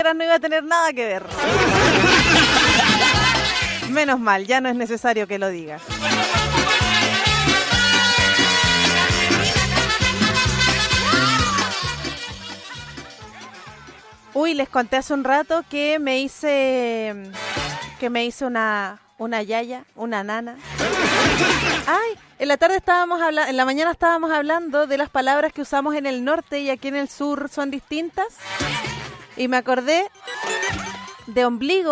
letras no iba a tener nada que ver. Menos mal, ya no es necesario que lo diga. Uy, les conté hace un rato que me hice una yaya, una nana. Ay, en la tarde en la mañana estábamos hablando de las palabras que usamos en el norte y aquí en el sur son distintas. Y me acordé de ombligo.